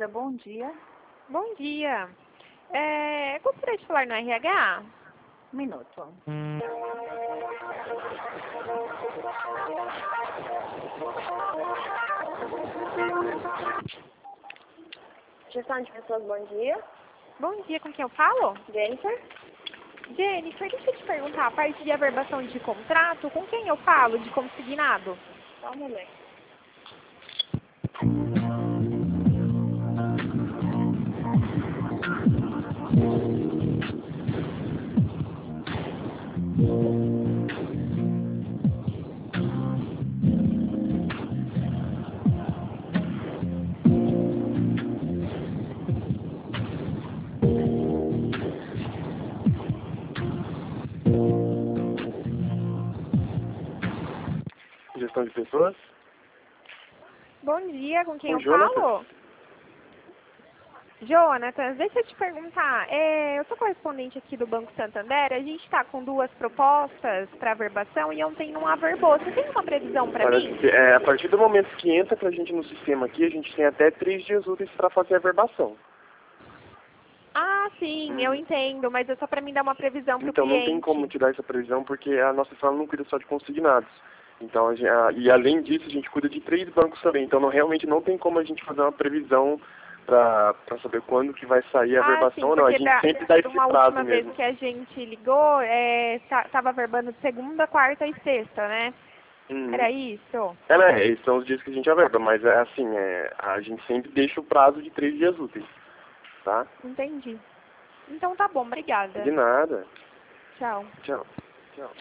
Educadora, bom dia. Bom dia. Gostaria de falar no RH? Um minuto. Gestão de pessoas, bom dia. Bom dia, com quem eu falo? Jennifer. Jennifer, deixa eu te perguntar, a parte de averbação de contrato, com quem eu falo de consignado? Só um momento. Gestão de pessoas? Bom dia, com quem Com eu Jonathan. falo? Jonathan, deixa eu te perguntar, eu sou correspondente aqui do Banco Santander, a gente está com 2 propostas para averbação e ontem não averbou. Você tem uma previsão para mim? A partir do momento que entra pra gente no sistema aqui, a gente tem até 3 dias úteis para fazer a averbação. Ah, sim, eu entendo, mas é só para mim dar uma previsão para o Então cliente. não tem como te dar essa previsão porque a nossa sala não cuida só de consignados. Então, e além disso, a gente cuida de 3 bancos também. Então realmente não tem como a gente fazer uma previsão para saber quando que vai sair a averbação ou não. A gente sempre dá esse uma prazo última mesmo. vez que a gente ligou, estava averbando de segunda, quarta e sexta, né? Era isso? Esses são os dias que a gente averba, mas a gente sempre deixa o prazo de 3 dias úteis, tá? Entendi. Então tá bom, obrigada. De nada. Tchau. Tchau. Tchau.